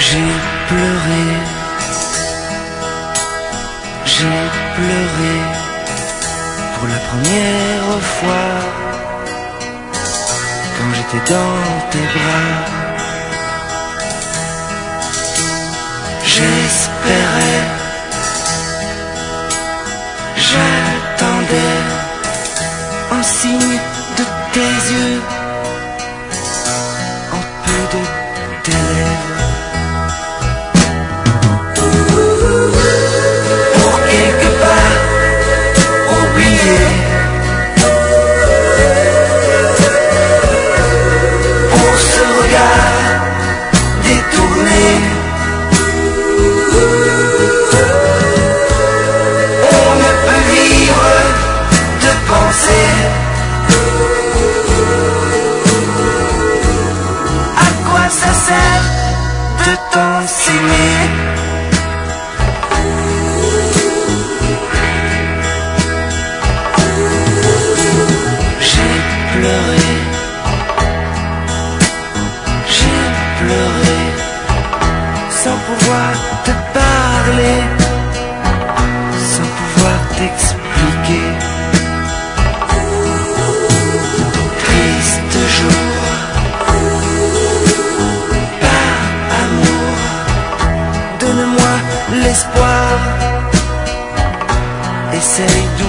J'ai pleuré, j'ai pleuré pour la première fois quand j'étais dans tes bras. J'espérais, j'attendais un signe de tes yeux, un peu de tes lèvres. De t'enseigner. J'ai pleuré, sans pouvoir te parler, sans pouvoir t'expliquer. Triste jour, l'espoir, essaye d'oublier.